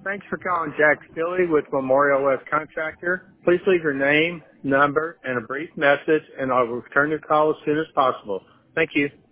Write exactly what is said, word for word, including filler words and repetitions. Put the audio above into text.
Thanks for calling Jack Stilley with Memorial West Contractor. Please leave your name, number, and a brief message, and I'll return your call as soon as possible. Thank you.